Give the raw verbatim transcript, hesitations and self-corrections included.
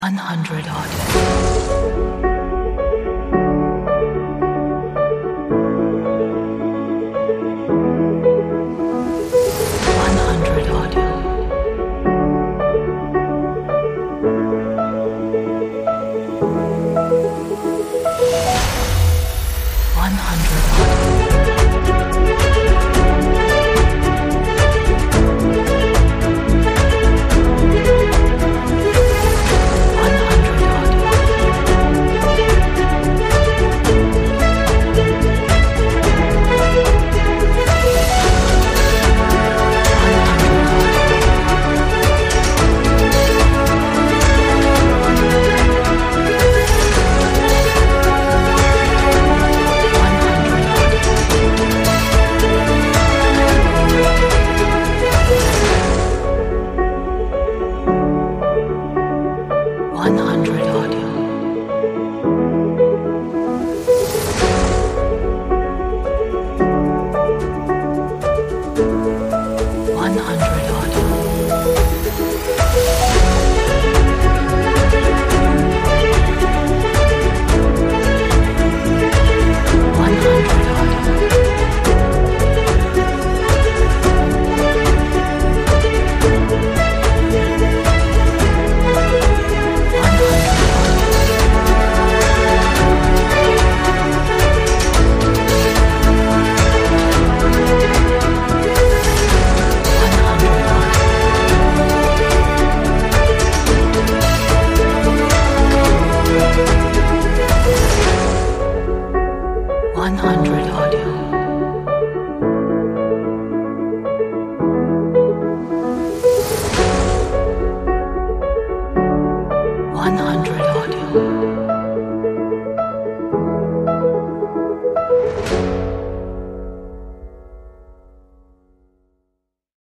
one hundred audio. one hundred audio. one hundred audio. one hundred audio. one hundred audio. one hundred audio. one hundred audio. one hundred